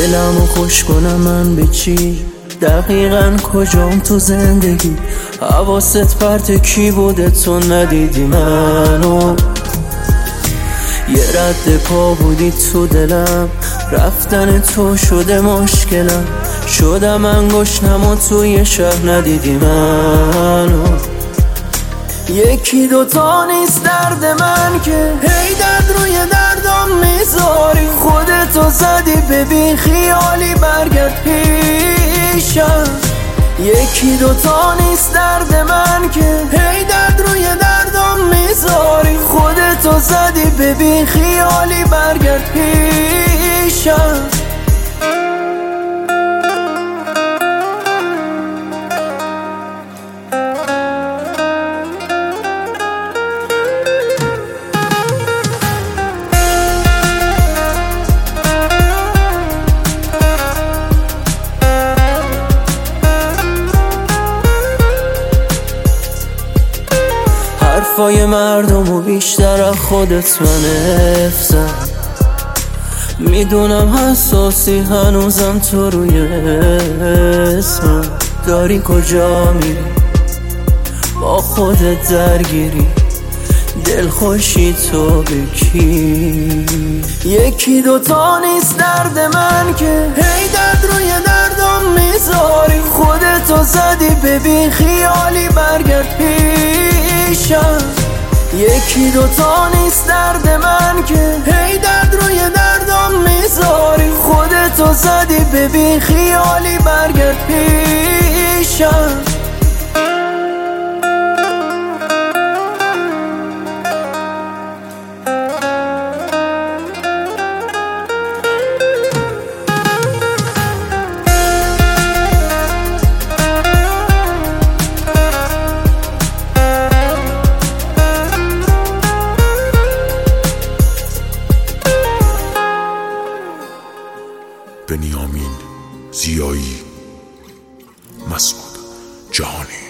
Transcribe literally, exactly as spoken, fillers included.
دلمو خوش کنم من به چی؟ دقیقاً کجام تو زندگی؟ حواست پرت کی بوده تو ندیدی منو؟ یه رد پا بودی تو دلم، رفتن تو شده مشکلم. شدم انگشتم و توی شهر ندیدی منو. یکی دوتا نیست درد من که هی درد روی دردم میذاری. خودتو زدی ببین خیالی برگرد پیشم. یکی دوتا نیست درد من که هی درد روی دردم میذاری. خودتو زدی ببین خیالی برگرد پیشم. حرفای مردمو بیشتر از خودت من افزم. میدونم حساسی هنوزم تو روی اسمم. داری کجا میری با خودت درگیری؟ دلخوشی تو به کی؟ یکی دوتا نیست درد من که هی درد روی دردم میذاری. خودتو زدی ببین خیالی برگرد پیشم. یکی دوتا نیست درد من که هی درد روی دردم میذاری. خودتو زدی ببین خیالی برگرد پیشم. بنیامین زیایی، مسعود جهانی.